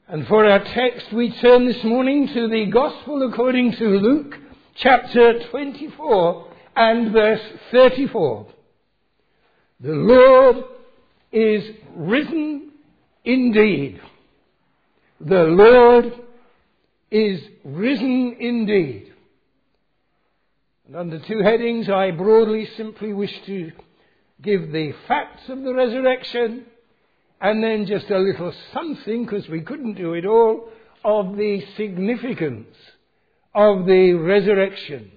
And for our text, we turn this morning to the Gospel according to Luke, chapter 24 and verse 34. The Lord is risen indeed. The Lord is risen indeed. And under two headings, I broadly simply wish to give the facts of the resurrection, and then just a little something, because we couldn't do it all, of the significance of the resurrection.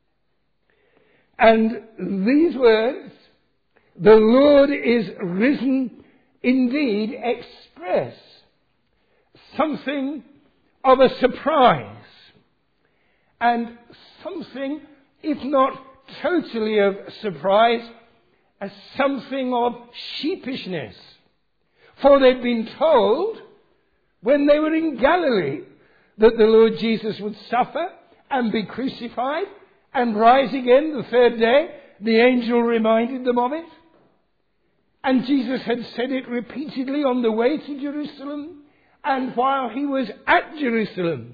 And these words, the Lord is risen indeed, express something of a surprise, and something, if not totally of surprise, as something of sheepishness. For they'd been told, when they were in Galilee, that the Lord Jesus would suffer and be crucified and rise again the third day. The angel reminded them of it. And Jesus had said it repeatedly on the way to Jerusalem and while he was at Jerusalem.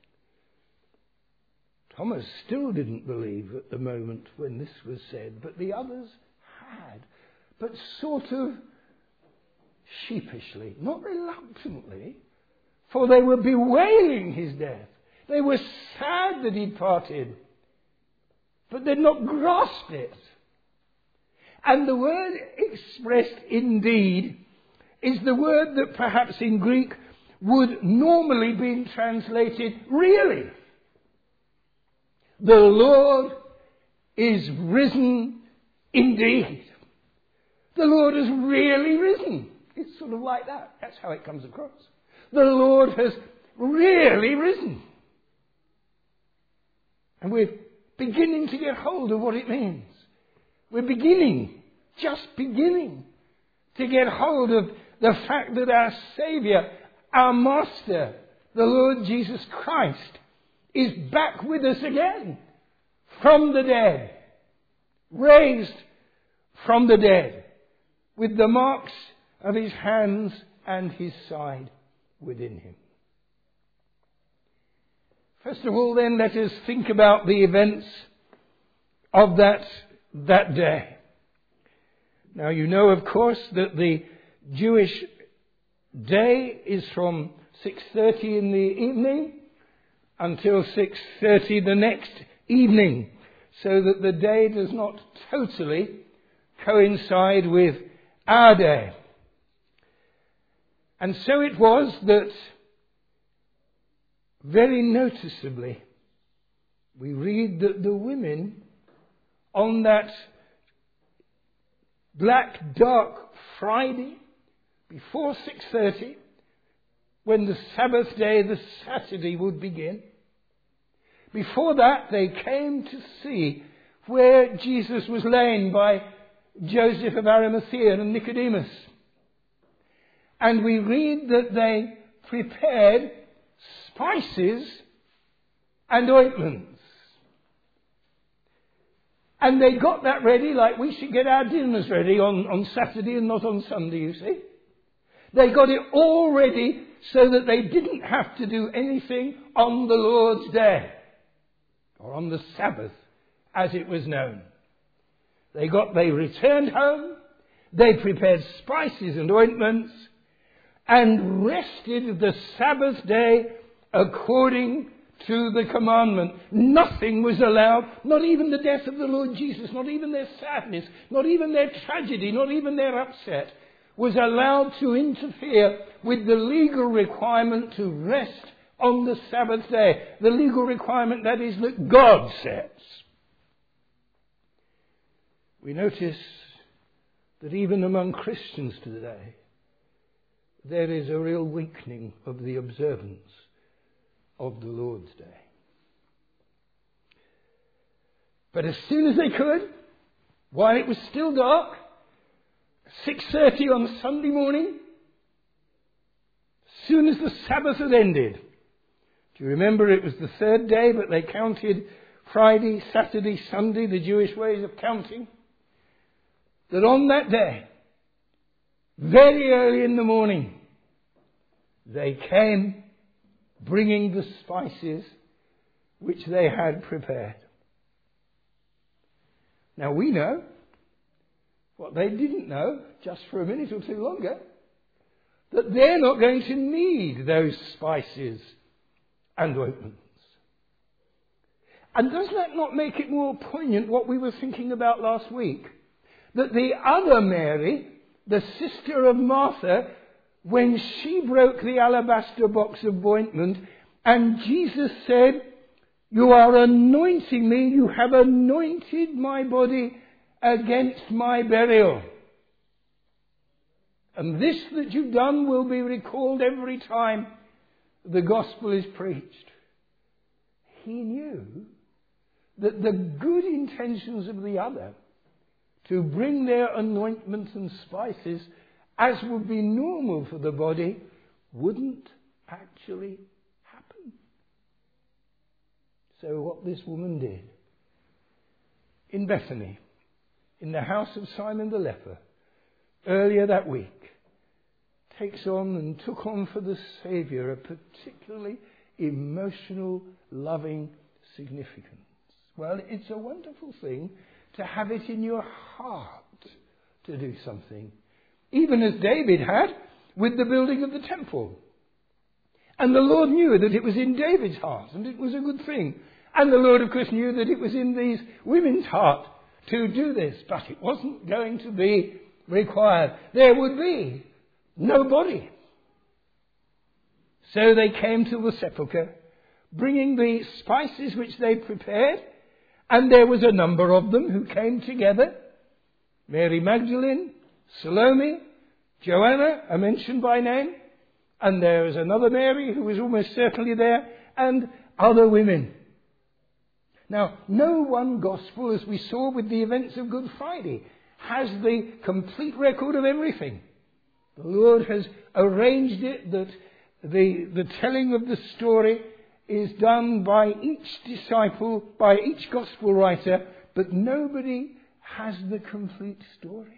Thomas still didn't believe at the moment when this was said, but the others had, but sort of sheepishly, not reluctantly, for they were bewailing his death. They were sad that he'd parted, but they'd not grasped it. And the word expressed indeed is the word that perhaps in Greek would normally be translated really. The Lord is risen indeed. The Lord has really risen. It's sort of like that. That's how it comes across. The Lord has really risen. And we're beginning to get hold of what it means. We're just beginning to get hold of the fact that our Saviour, our Master, the Lord Jesus Christ, is back with us again from the dead, raised from the dead, with the marks of his hands and his side within him. First of all, then, let us think about the events of that day. Now, you know, of course, that the Jewish day is from 6:30 in the evening until 6:30 the next evening, so that the day does not totally coincide with our day. And so it was that, very noticeably, we read that the women on that black, dark Friday before 6:30, when the Sabbath day, the Saturday, would begin, before that they came to see where Jesus was laying by Joseph of Arimathea and Nicodemus. And we read that they prepared spices and ointments. And they got that ready like we should get our dinners ready on Saturday and not on Sunday, you see. They got it all ready so that they didn't have to do anything on the Lord's day, or on the Sabbath, as it was known. They returned home, they prepared spices and ointments, and rested the Sabbath day according to the commandment. Nothing was allowed, not even the death of the Lord Jesus, not even their sadness, not even their tragedy, not even their upset, was allowed to interfere with the legal requirement to rest on the Sabbath day. The legal requirement, that is, that God sets. We notice that even among Christians today, there is a real weakening of the observance of the Lord's day. But as soon as they could, while it was still dark, 6:30 on Sunday morning, as soon as the Sabbath had ended. Do you remember it was the third day, but they counted Friday, Saturday, Sunday, the Jewish ways of counting? That on that day, very early in the morning, they came bringing the spices which they had prepared. Now we know what they didn't know, just for a minute or two longer, that they're not going to need those spices and ointments. And does that not make it more poignant what we were thinking about last week? That the other Mary, the sister of Martha, when she broke the alabaster box of ointment, and Jesus said, "You are anointing me, you have anointed my body against my burial. And this that you've done will be recalled every time the gospel is preached." He knew that the good intentions of the other to bring their anointments and spices, as would be normal for the body, wouldn't actually happen. So what this woman did in Bethany, in the house of Simon the leper, earlier that week, takes on and took on for the Saviour a particularly emotional, loving significance. Well, it's a wonderful thing to have it in your heart to do something, even as David had with the building of the temple. And the Lord knew that it was in David's heart, and it was a good thing. And the Lord, of course, knew that it was in these women's heart to do this, but it wasn't going to be required. There would be no body. So they came to the sepulchre, bringing the spices which they prepared, and there was a number of them who came together. Mary Magdalene, Salome, Joanna, are mentioned by name, and there is another Mary who was almost certainly there, and other women. Now, no one gospel, as we saw with the events of Good Friday, has the complete record of everything. The Lord has arranged it that the telling of the story is done by each disciple, by each gospel writer, but nobody has the complete story.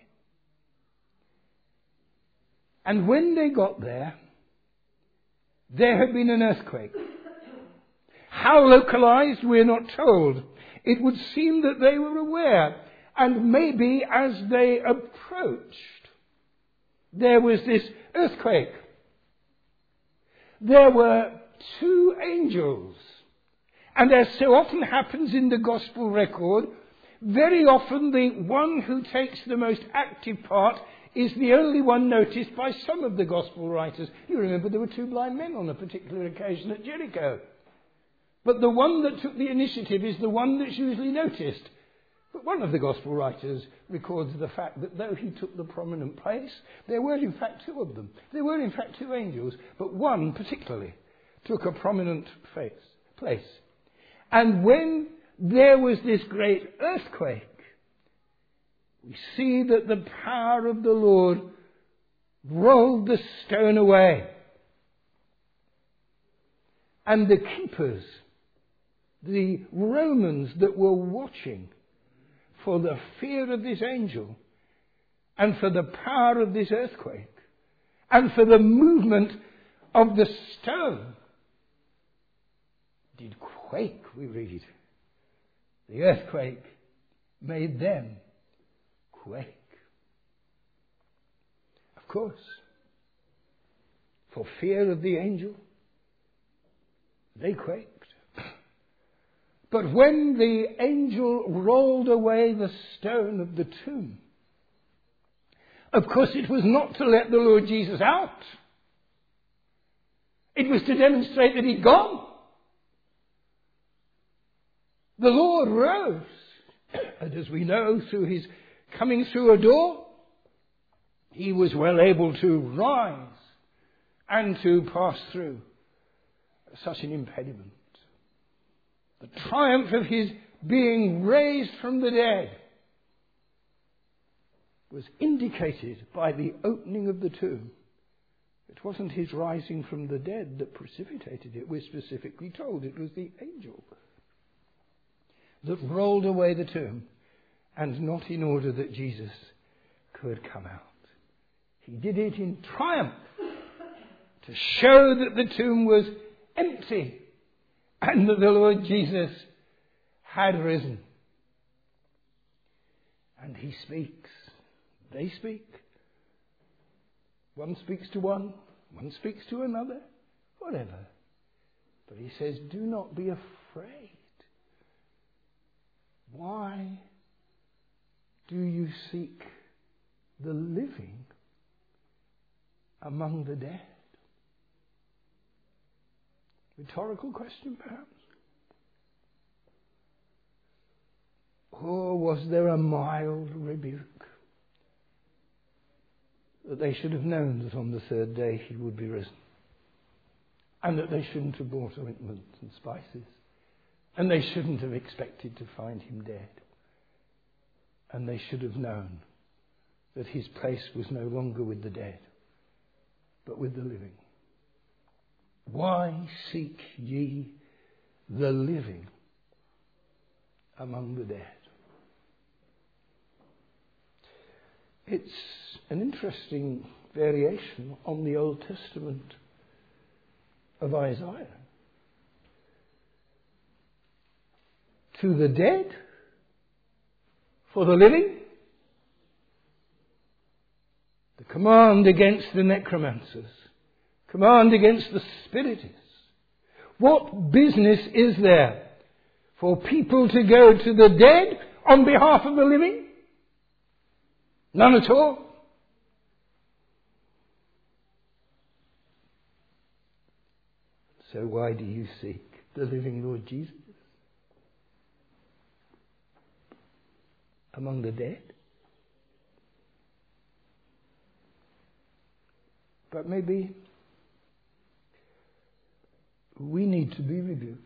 And when they got there had been an earthquake. How localized, we're not told. It would seem that they were aware, and maybe as they approached, there was this earthquake. There were two angels. And as so often happens in the gospel record, very often the one who takes the most active part is the only one noticed by some of the gospel writers. You remember there were two blind men on a particular occasion at Jericho. But the one that took the initiative is the one that's usually noticed. But one of the gospel writers records the fact that though he took the prominent place, there were in fact two of them. There were in fact two angels, but one particularly took a prominent place. And when there was this great earthquake, we see that the power of the Lord rolled the stone away. And the keepers, the Romans that were watching for the fear of this angel and for the power of this earthquake and for the movement of the stone, did quake, we read. The earthquake made them quake. Of course, for fear of the angel, they quaked. But when the angel rolled away the stone of the tomb, of course it was not to let the Lord Jesus out. It was to demonstrate that he'd gone. The Lord rose, and as we know through his coming through a door, he was well able to rise and to pass through such an impediment. The triumph of his being raised from the dead was indicated by the opening of the tomb. It wasn't his rising from the dead that precipitated it. We're specifically told it was the angel that rolled away the tomb, and not in order that Jesus could come out. He did it in triumph to show that the tomb was empty and that the Lord Jesus had risen. And he speaks. They speak. One speaks to one speaks to another, whatever. But he says, do not be afraid. Why do you seek the living among the dead? Rhetorical question, perhaps? Or was there a mild rebuke? That they should have known that on the third day he would be risen. And that they shouldn't have brought ointment and spices. And they shouldn't have expected to find him dead. And they should have known that his place was no longer with the dead, but with the living. Why seek ye the living among the dead? It's an interesting variation on the Old Testament of Isaiah. To the dead, for the living, the command against the necromancers, command against the spiritists. What business is there for people to go to the dead on behalf of the living? None at all. So why do you seek the living Lord Jesus among the dead? But maybe we need to be rebuked.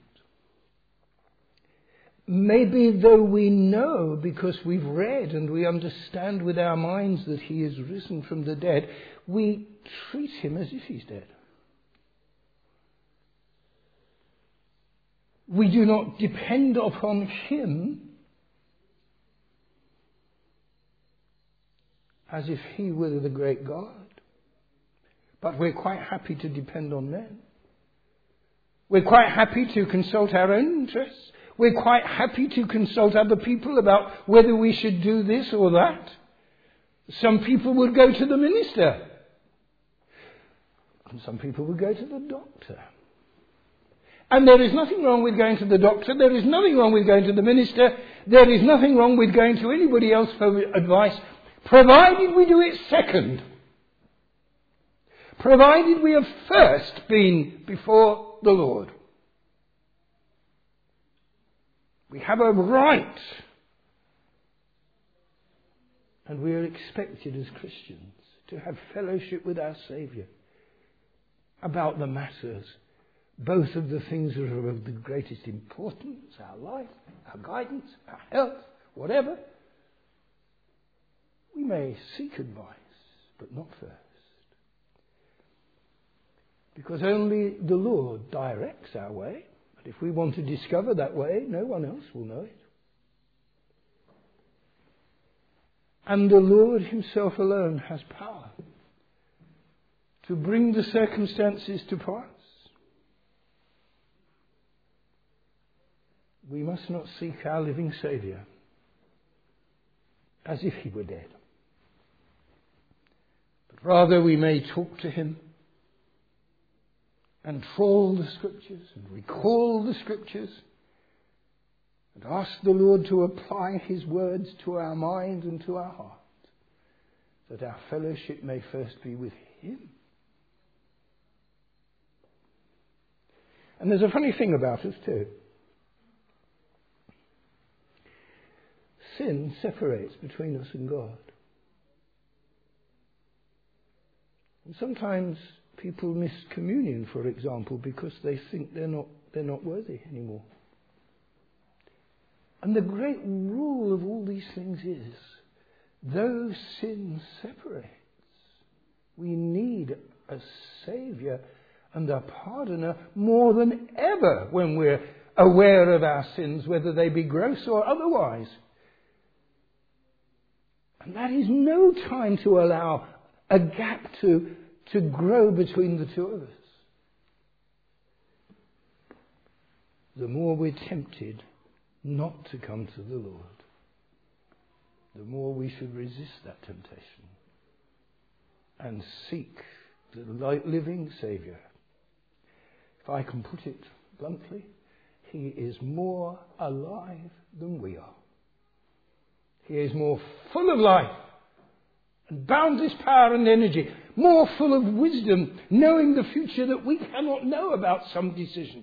Maybe though we know, because we've read and we understand with our minds that he is risen from the dead, we treat him as if he's dead. We do not depend upon him as if he were the great God. But we're quite happy to depend on men. We're quite happy to consult our own interests. We're quite happy to consult other people about whether we should do this or that. Some people would go to the minister. And some people would go to the doctor. And there is nothing wrong with going to the doctor. There is nothing wrong with going to the minister. There is nothing wrong with going to anybody else for advice, provided we do it second. Provided we have first been before the Lord. We have a right, and we are expected as Christians to have fellowship with our Saviour about the matters, both of the things that are of the greatest importance, our life, our guidance, our health, whatever. We may seek advice, but not first. Because only the Lord directs our way. But if we want to discover that way, no one else will know it. And the Lord himself alone has power to bring the circumstances to pass. We must not seek our living Saviour as if he were dead. But rather we may talk to him and trawl the Scriptures and recall the Scriptures and ask the Lord to apply his words to our mind and to our heart, that our fellowship may first be with him. And there's a funny thing about us too. Sin separates between us and God. And sometimes people miss communion, for example, because they think they're not worthy anymore. And the great rule of all these things is, though sin separates, we need a Saviour and a pardoner more than ever when we're aware of our sins, whether they be gross or otherwise. And that is no time to allow a gap to to grow between the two of us, the more we're tempted not to come to the Lord, the more we should resist that temptation and seek the living Saviour. If I can put it bluntly, he is more alive than we are. He is more full of life and boundless power and energy, more full of wisdom, knowing the future that we cannot know about some decision.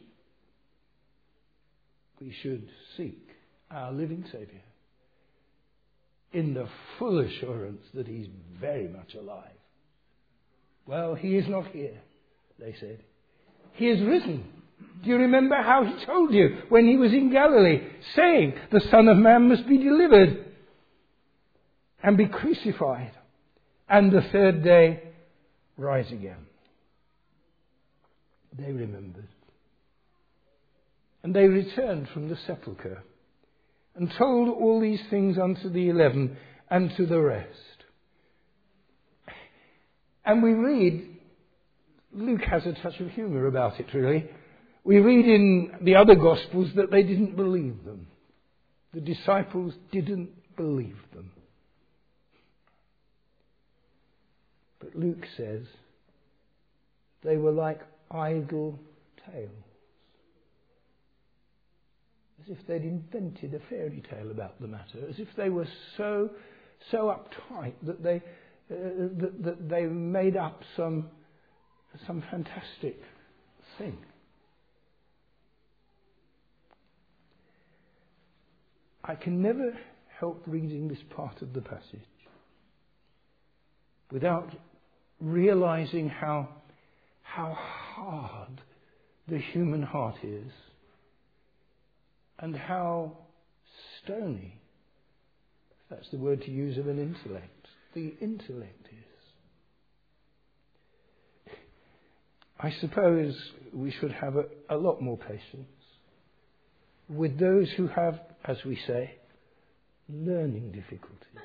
We should seek our living Saviour in the full assurance that he's very much alive. Well, he is not here, they said. He is risen. Do you remember how he told you when he was in Galilee, saying, the Son of Man must be delivered and be crucified, and the third day rise again? They remembered. And they returned from the sepulchre and told all these things unto the 11 and to the rest. And we read, Luke has a touch of humour about it, really. We read in the other Gospels that they didn't believe them. The disciples didn't believe them. But Luke says they were like idle tales. As if they'd invented a fairy tale about the matter. As if they were so uptight that they made up some fantastic thing. I can never help reading this part of the passage without realizing how hard the human heart is and how stony, if that's the word to use of an intellect, the intellect is. I suppose we should have a lot more patience with those who have, as we say, learning difficulties.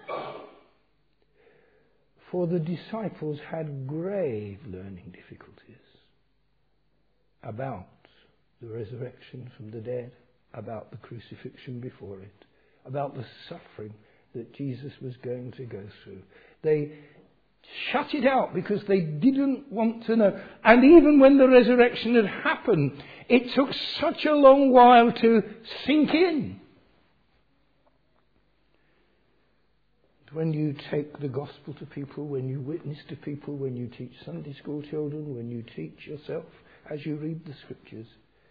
For the disciples had grave learning difficulties about the resurrection from the dead, about the crucifixion before it, about the suffering that Jesus was going to go through. They shut it out because they didn't want to know. And even when the resurrection had happened, it took such a long while to sink in. When you take the gospel to people, when you witness to people, when you teach Sunday school children, when you teach yourself as you read the scriptures,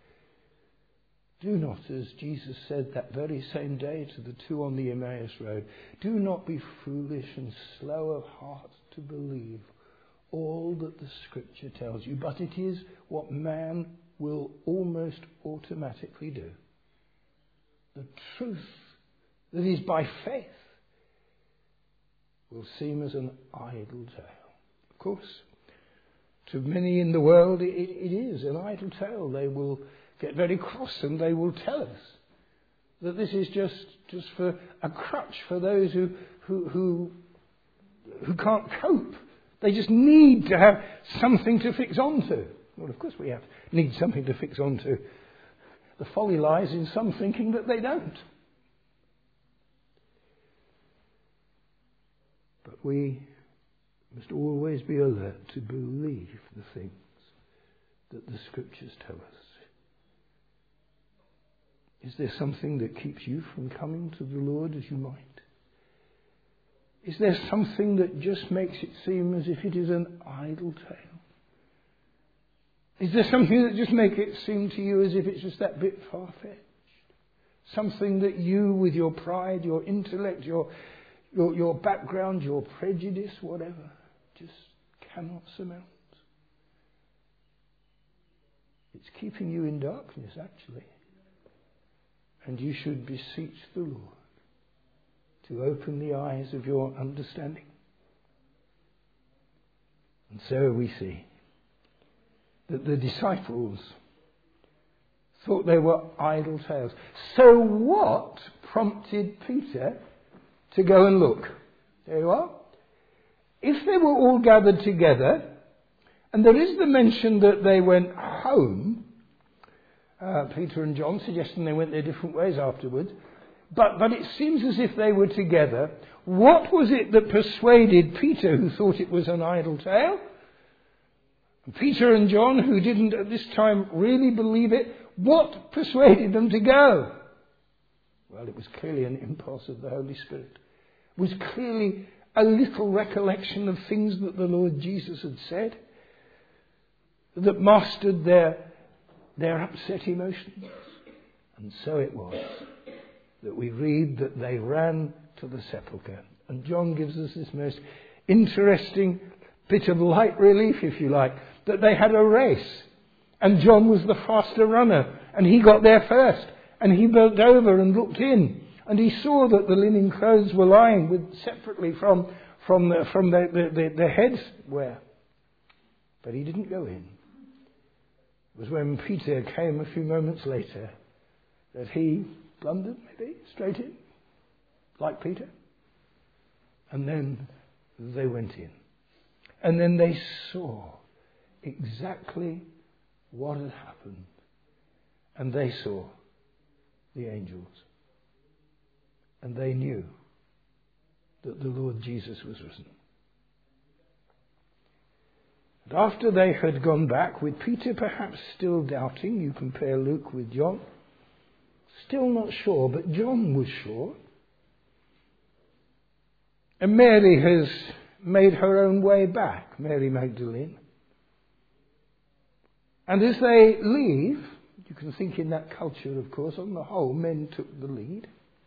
do not, as Jesus said that very same day to the two on the Emmaus Road, do not be foolish and slow of heart to believe all that the scripture tells you, but it is what man will almost automatically do. The truth that is by faith will seem as an idle tale. Of course, to many in the world it is an idle tale. They will get very cross and they will tell us that this is just for a crutch for those who can't cope. They just need to have something to fix onto. Well, of course we need something to fix onto. The folly lies in some thinking that they don't. But we must always be alert to believe the things that the scriptures tell us. Is there something that keeps you from coming to the Lord as you might? Is there something that just makes it seem as if it is an idle tale? Is there something that just makes it seem to you as if it's just that bit far-fetched? Something that you, with your pride, your intellect, your background, your prejudice, whatever, just cannot surmount. It's keeping you in darkness, actually. And you should beseech the Lord to open the eyes of your understanding. And so we see that the disciples thought they were idle tales. So what prompted Peter to go and look? There you are. If they were all gathered together, And there is the mention that they went home, Peter and John, suggesting they went their different ways afterwards. But it seems as if they were together. What was it that persuaded Peter, who thought it was an idle tale? Peter and John, who didn't at this time really believe it, what persuaded them to go? Well, it was clearly an impulse of the Holy Spirit. It was clearly a little recollection of things that the Lord Jesus had said that mastered their upset emotions. And so it was that we read that they ran to the sepulchre. And John gives us this most interesting bit of light relief, if you like, that they had a race. And John was the faster runner. And he got there first. And he bent over and looked in. And he saw that the linen clothes were lying separately from the heads wear. But he didn't go in. It was when Peter came a few moments later that he blundered, maybe, straight in, like Peter. And then they went in. And then they saw exactly what had happened. And they saw the angels. And they knew that the Lord Jesus was risen. And after they had gone back, with Peter perhaps still doubting, you compare Luke with John, still not sure, but John was sure. And Mary has made her own way back, Mary Magdalene. And as they leave, you can think in that culture, of course, on the whole, men took the lead.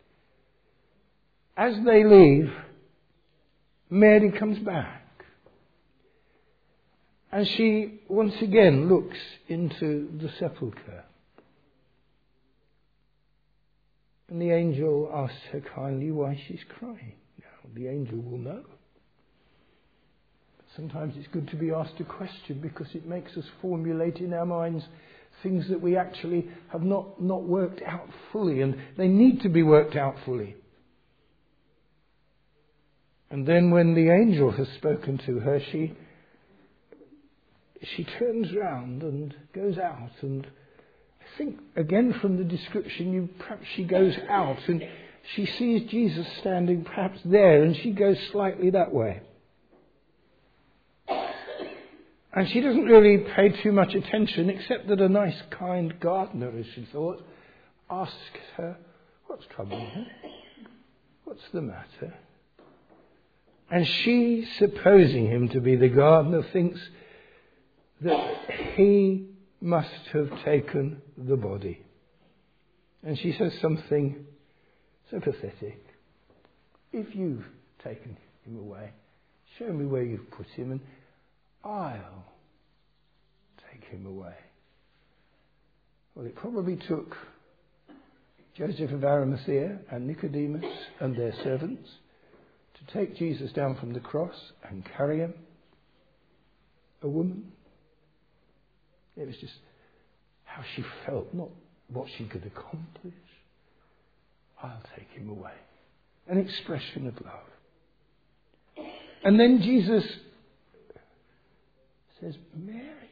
As they leave, Mary comes back. And she once again looks into the sepulchre. And the angel asks her kindly why she's crying. Now, the angel will know. But sometimes it's good to be asked a question because it makes us formulate in our minds things that we actually have not worked out fully, and they need to be worked out fully. And then when the angel has spoken to her, she turns round and goes out, and I think again from the description, perhaps she goes out and she sees Jesus standing perhaps there, and she goes slightly that way. And she doesn't really pay too much attention, except that a nice kind gardener, as she thought, asks her, "What's troubling her? What's the matter?" And she, supposing him to be the gardener, thinks that he must have taken the body. And she says something so pathetic. "If you've taken him away, show me where you've put him, and I'll take him away." Well, it probably took Joseph of Arimathea and Nicodemus and their servants to take Jesus down from the cross and carry him. A woman. It was just how she felt, not what she could accomplish. "I'll take him away." An expression of love. And then Jesus says, "Mary."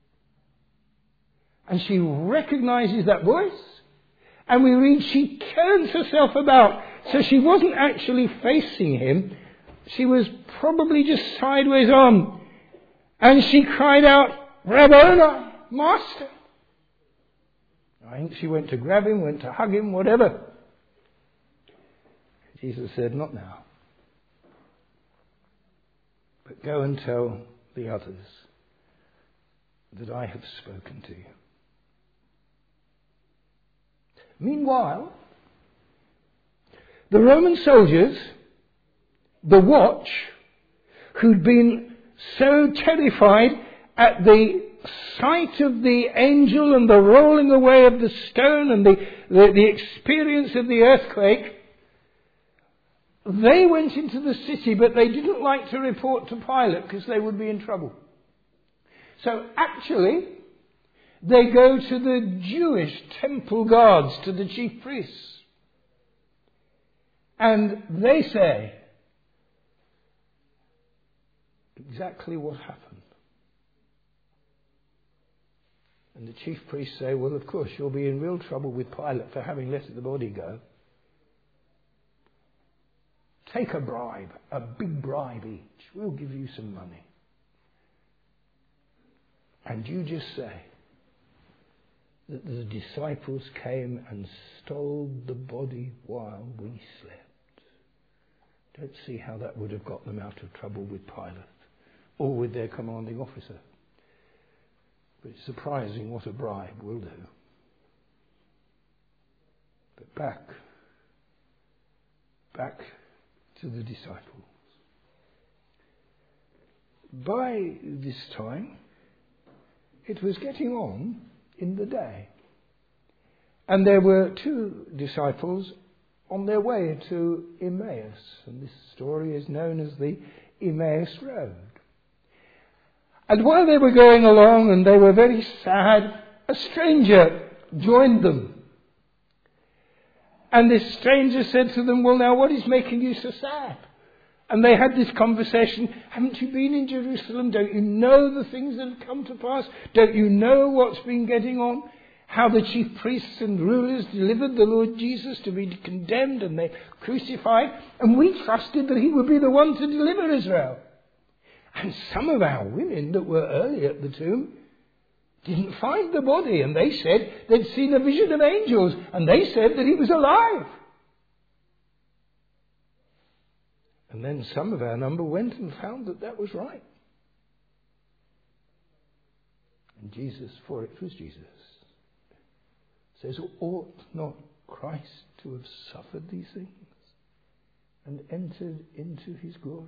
And she recognizes that voice. And we read she turns herself about. So she wasn't actually facing him. She was probably just sideways on. And she cried out, "Rabboni, Master." I think she went to grab him, went to hug him, whatever. Jesus said, "Not now. But go and tell the others that I have spoken to you." Meanwhile, the Roman soldiers, the watch, who'd been so terrified at the sight of the angel and the rolling away of the stone and the experience of the earthquake, they went into the city, but they didn't like to report to Pilate because they would be in trouble. So actually, they go to the Jewish temple guards, to the chief priests. And they say exactly what happened. And the chief priests say, well, of course, you'll be in real trouble with Pilate for having let the body go. Take a bribe, a big bribe each. We'll give you some money. And you just say that the disciples came and stole the body while we slept. Don't see how that would have got them out of trouble with Pilate or with their commanding officer. But it's surprising what a bribe will do. But back to the disciples. By this time, it was getting on in the day. And there were two disciples on their way to Emmaus. And this story is known as the Emmaus Road. And while they were going along and they were very sad, a stranger joined them. And this stranger said to them, well, now, what is making you so sad? And they had this conversation. Haven't you been in Jerusalem? Don't you know the things that have come to pass? Don't you know what's been getting on? How the chief priests and rulers delivered the Lord Jesus to be condemned and they crucified. And we trusted that he would be the one to deliver Israel. And some of our women that were early at the tomb didn't find the body. And they said they'd seen a vision of angels. And they said that he was alive. And then some of our number went and found that that was right. And Jesus, for it was Jesus, says, ought not Christ to have suffered these things and entered into his glory?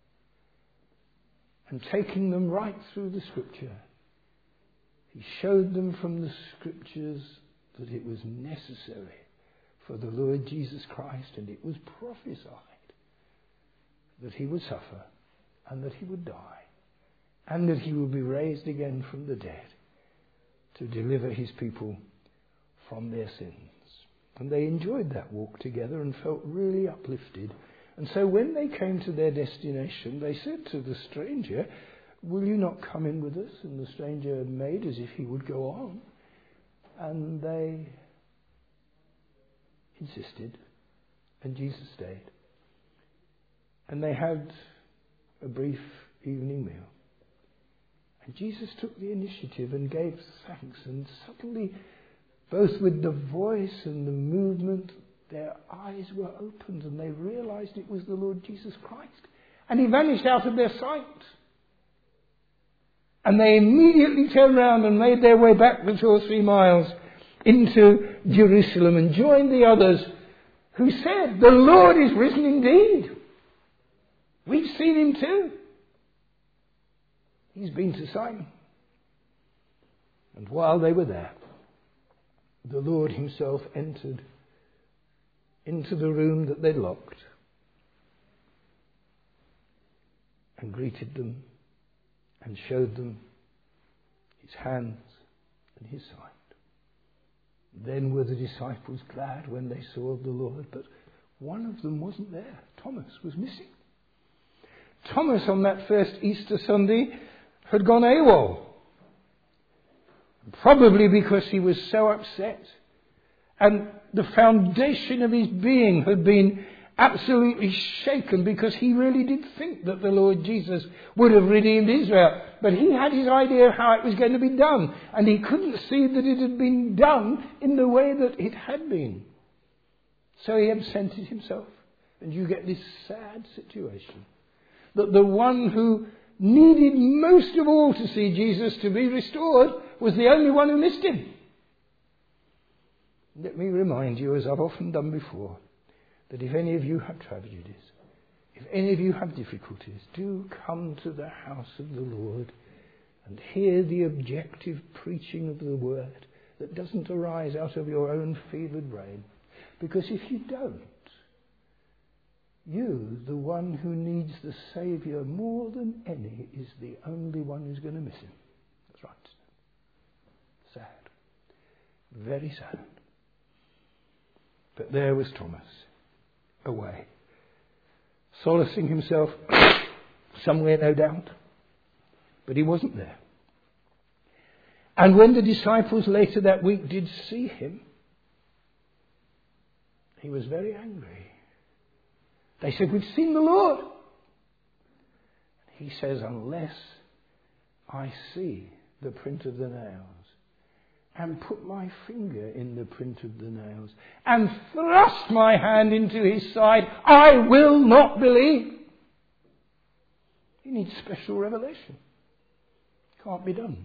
And taking them right through the scripture, he showed them from the scriptures that it was necessary for the Lord Jesus Christ, and it was prophesied that he would suffer and that he would die and that he would be raised again from the dead to deliver his people from their sins. And they enjoyed that walk together and felt really uplifted. And so when they came to their destination, they said to the stranger, will you not come in with us? And the stranger made as if he would go on. And they insisted, and Jesus stayed. And they had a brief evening meal. And Jesus took the initiative and gave thanks. And suddenly, both with the voice and the movement, their eyes were opened and they realized it was the Lord Jesus Christ. And he vanished out of their sight. And they immediately turned around and made their way back the 2 or 3 miles into Jerusalem and joined the others who said, the Lord is risen indeed. We've seen him too. He's been to Simon. And while they were there, the Lord himself entered into the room that they'd locked and greeted them and showed them his hands and his side. Then were the disciples glad when they saw the Lord, but one of them wasn't there. Thomas was missing. Thomas on that first Easter Sunday had gone AWOL. Probably because he was so upset. And the foundation of his being had been absolutely shaken because he really did think that the Lord Jesus would have redeemed Israel. But he had his idea of how it was going to be done. And he couldn't see that it had been done in the way that it had been. So he absented himself. And you get this sad situation that the one who needed most of all to see Jesus to be restored was the only one who missed him. Let me remind you, as I've often done before, that if any of you have tragedies, if any of you have difficulties, do come to the house of the Lord and hear the objective preaching of the word that doesn't arise out of your own fevered brain. Because if you don't, you, the one who needs the Saviour more than any, is the only one who's going to miss him. That's right. Sad. Very sad. But there was Thomas, away, solacing himself somewhere, no doubt. But he wasn't there. And when the disciples later that week did see him, he was very angry. They said, "We've seen the Lord." He says, "Unless I see the print of the nails, and put my finger in the print of the nails, and thrust my hand into his side, I will not believe." He needs special revelation. Can't be done.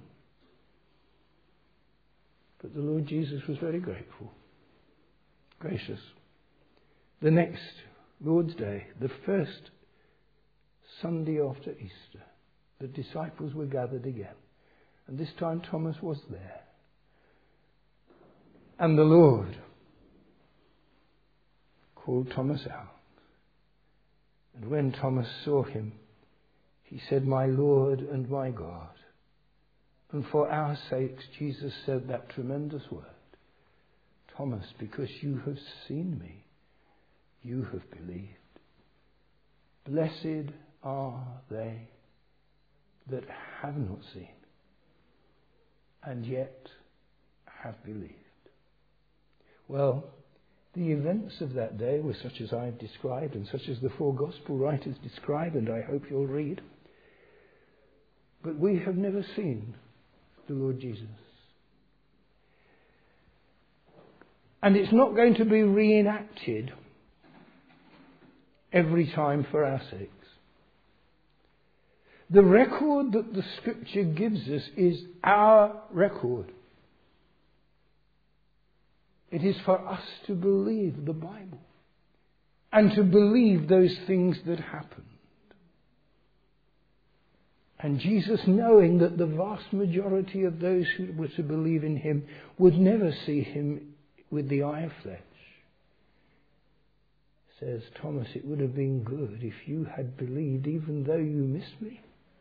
But the Lord Jesus was very gracious. The next Lord's Day, the first Sunday after Easter, the disciples were gathered again. And this time Thomas was there. And the Lord called Thomas out. And when Thomas saw him, he said, "My Lord and my God." And for our sakes, Jesus said that tremendous word, "Thomas, because you have seen me, you have believed. Blessed are they that have not seen and yet have believed." Well, the events of that day were such as I've described and such as the four gospel writers describe, and I hope you'll read. But we have never seen the Lord Jesus. And it's not going to be reenacted every time for our sakes. The record that the Scripture gives us is our record. It is for us to believe the Bible and to believe those things that happened. And Jesus, knowing that the vast majority of those who were to believe in him would never see him with the eye of flesh, says, "Thomas, it would have been good if you had believed even though you missed me.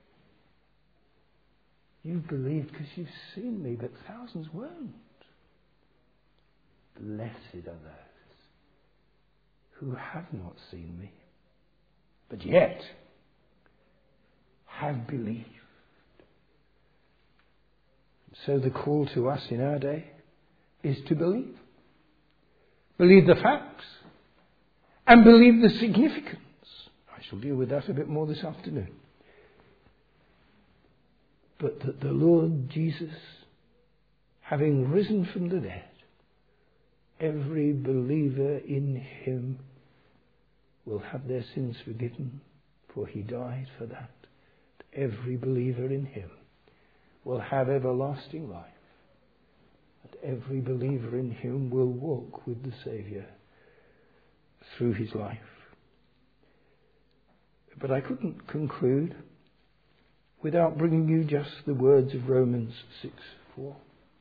You've believed because you've seen me, but thousands won't. Blessed are those who have not seen me, but yet have believed." So the call to us in our day is to believe. Believe the facts and believe the significance. I shall deal with that a bit more this afternoon. But that the Lord Jesus, having risen from the dead, every believer in him will have their sins forgiven, for he died for that. Every believer in him will have everlasting life. And every believer in him will walk with the Saviour through his life. But I couldn't conclude without bringing you just the words of Romans 6:4.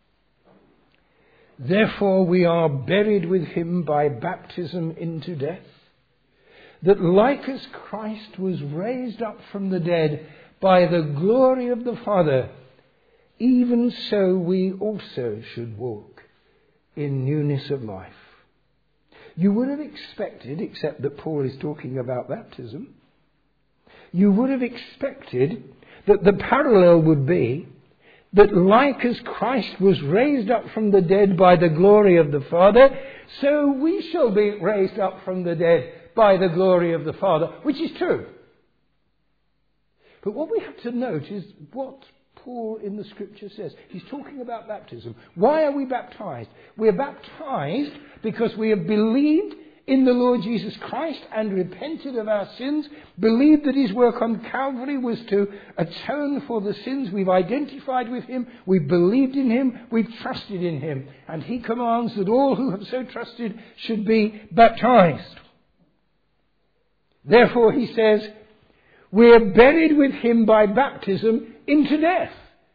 "Therefore we are buried with him by baptism into death, that like as Christ was raised up from the dead by the glory of the Father, even so we also should walk in newness of life." You would have expected, except that Paul is talking about baptism, you would have expected that the parallel would be that like as Christ was raised up from the dead by the glory of the Father, so we shall be raised up from the dead by the glory of the Father, which is true. But what we have to note is what Paul in the Scripture says. He's talking about baptism. Why are we baptized? We are baptized because we have believed in the Lord Jesus Christ and repented of our sins, believed that his work on Calvary was to atone for the sins. We've identified with him, we've believed in him, we've trusted in him. And he commands that all who have so trusted should be baptized. Therefore, he says, we are buried with him by baptism into death.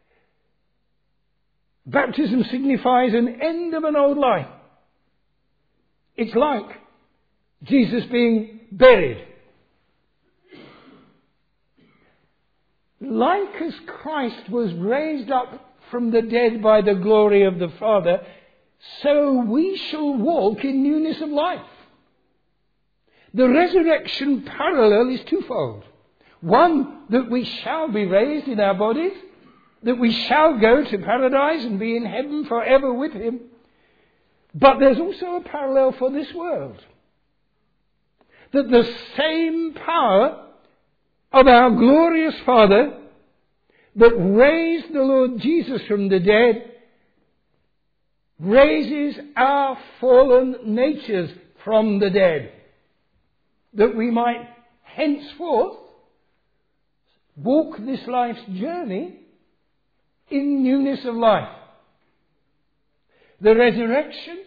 Baptism signifies an end of an old life. It's like Jesus being buried. Like as Christ was raised up from the dead by the glory of the Father, so we shall walk in newness of life. The resurrection parallel is twofold. One, that we shall be raised in our bodies, that we shall go to paradise and be in heaven forever with him. But there's also a parallel for this world. That the same power of our glorious Father that raised the Lord Jesus from the dead raises our fallen natures from the dead, that we might henceforth walk this life's journey in newness of life. The resurrection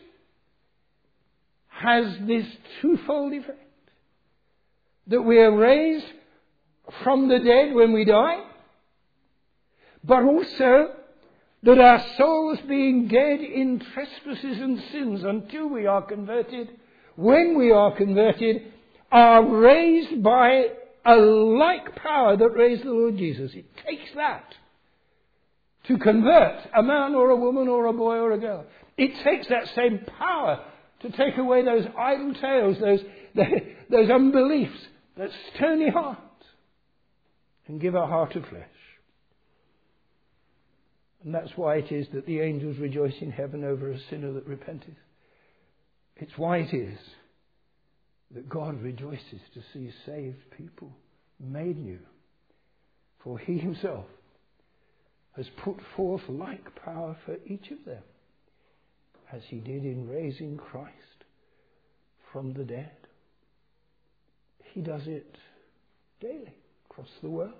has this twofold effect, that we are raised from the dead when we die, but also that our souls, being dead in trespasses and sins until we are converted, when we are converted, are raised by a like power that raised the Lord Jesus. It takes that to convert a man or a woman or a boy or a girl. It takes that same power to take away those idle tales, those unbeliefs, that stony heart, and give a heart of flesh. And that's why it is that the angels rejoice in heaven over a sinner that repenteth. It's why it is that God rejoices to see saved people made new. For he himself has put forth like power for each of them, as he did in raising Christ from the dead. He does it daily across the world.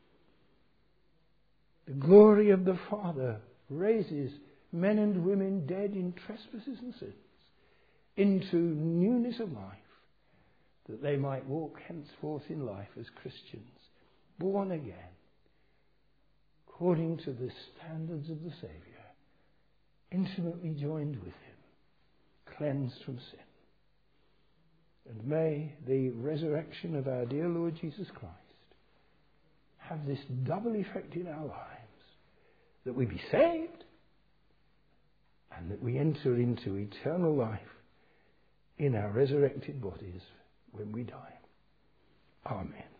The glory of the Father raises men and women dead in trespasses and sins into newness of life, that they might walk henceforth in life as Christians, born again, according to the standards of the Saviour, intimately joined with him, cleansed from sin. And may the resurrection of our dear Lord Jesus Christ have this double effect in our lives, that we be saved and that we enter into eternal life in our resurrected bodies when we die. Amen.